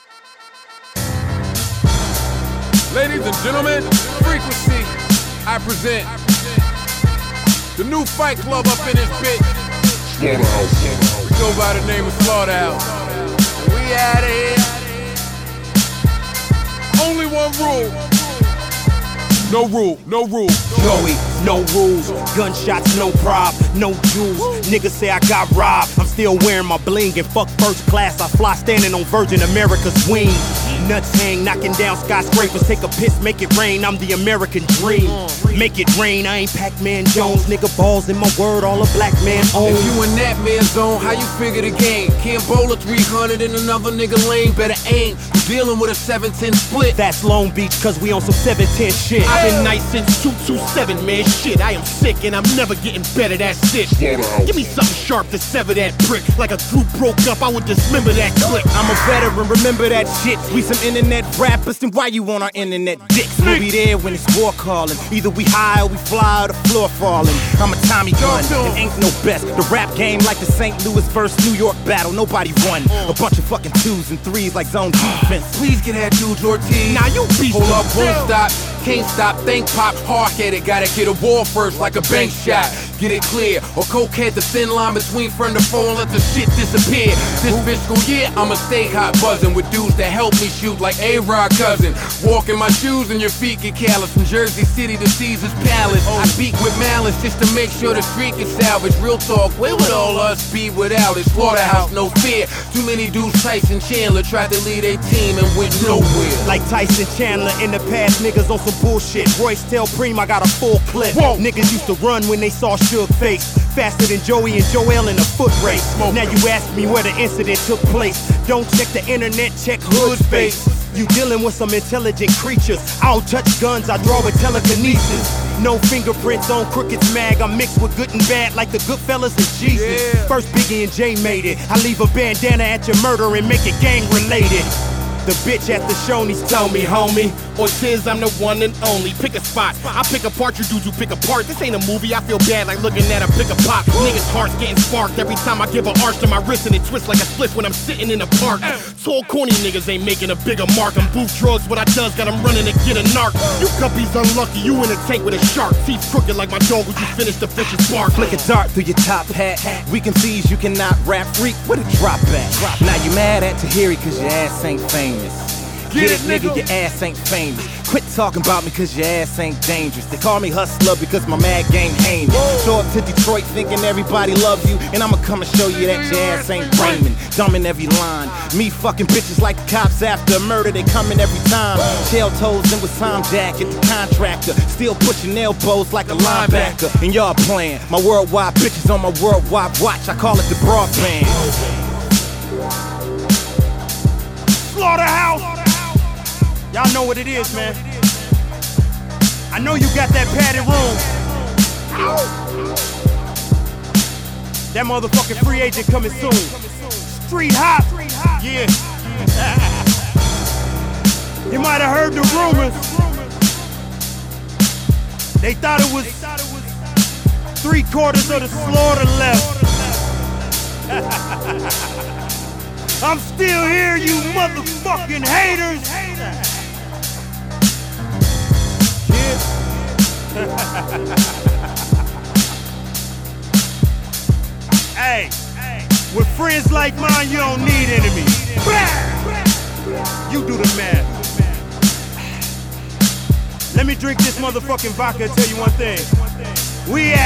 Ladies and gentlemen, Frequency, I present the new Fight Club up in this bitch. Slaughterhouse. We go by the name of Slaughterhouse. We out of here. Only one rule. No rule, no rule. Joey, no rules, gunshots, no prob, no jewels. Niggas say I got robbed, I'm still wearing my bling. And fuck first class, I fly standing on Virgin America's wing. Nuts hang, knocking down skyscrapers. Take a piss, make it rain, I'm the American dream. Make it rain, I ain't Pac-Man Jones. Nigga balls in my word, all a black man owns. If you in that man zone, how you figure the game? Can't bowl a 300 in another nigga lane, better aim. You're dealing with a 7-10 split. That's Long Beach, cause we on some 710 shit. I've been nice since 227, man. Shit, I am sick and I'm never getting better. That's it. Give me something sharp to sever that brick. Like a group broke up, I would dismember that click. I'm a veteran, remember that shit. We some internet rappers, then why you on our internet dicks? We'll be there when it's war calling. Either we high or we fly or the floor falling. I'm a Tommy gun, it ain't no best. The rap game like the St. Louis versus New York battle. Nobody won. A bunch of fucking 2s and 3s like zone defense. Please get that dude Ortiz. Now you beast. Hold up, won't stop, can't stop, think pop, hard-headed. Gotta get a wall first like a bank shot. Get it clear, or cokehead the thin line between front and phone, let the shit disappear. This fiscal year, I'ma stay hot buzzing with dudes that help me shoot like A-Rod cousin. Walk in my shoes and your feet get callous. From Jersey City to Caesar's Palace, I speak with malice just to make sure the street gets salvaged. Real talk, where would all us be without it? Slaughterhouse, no fear. Too many dudes, Tyson Chandler, tried to lead a team and went nowhere. Like Tyson Chandler in the past, niggas on some bullshit. Royce tell Preem I got a full clip. Whoa. Niggas used to run when they saw Suge face. Faster than Joey and Joel in a foot race. Now you ask me where the incident took place. Don't check the internet, check Hood's face. You dealing with some intelligent creatures. I don't touch guns, I draw with telekinesis. No fingerprints on Crooked's mag. I'm mixed with good and bad like the Goodfellas and Jesus. Yeah. First Biggie and Jay made it. I leave a bandana at your murder and make it gang related. The bitch at the Shoney's Tell me, homie, Ortiz, I'm the one and only. Pick a spot, I pick apart you dudes who pick apart. This ain't a movie, I feel bad like looking at a pick a pop. Niggas' hearts getting sparked every time I give an arch to my wrist and it twists like a split when I'm sitting in the park. Tall corny niggas ain't making a bigger mark. I'm booth drugs, what I does got them running to get a narc. You guppies unlucky, you in a tank with a shark. Teeth crooked like my dog who just finished the fish's bark. Flick a dart through your top hat. We confused, you cannot rap freak. Where the drop at? Now you mad at Tahiri cause your ass ain't famous. Get it, nigga, your ass ain't famous. Quit talking about me cause your ass ain't dangerous. They call me hustler because my mad game heinous. Show up to Detroit thinking everybody loves you, and I'ma come and show you that your ass ain't Raymond. Dumb in every line. Me fucking bitches like the cops after a murder, they coming every time. Shell toes in with Tom Jacket, the contractor. Still pushing elbows like a linebacker. And y'all playing my worldwide bitches on my worldwide watch. I call it the broadband. Slaughterhouse! Y'all know what it is, man. I know you got that padded room. That motherfucking free agent coming soon. Street hop. Yeah. You might have heard the rumors. They thought it was 3/4 of the slaughter left. I'm still here, you motherfucking haters. Hey, with friends like mine, you don't need enemies. You do the math. Let me drink this motherfucking vodka and tell you one thing. We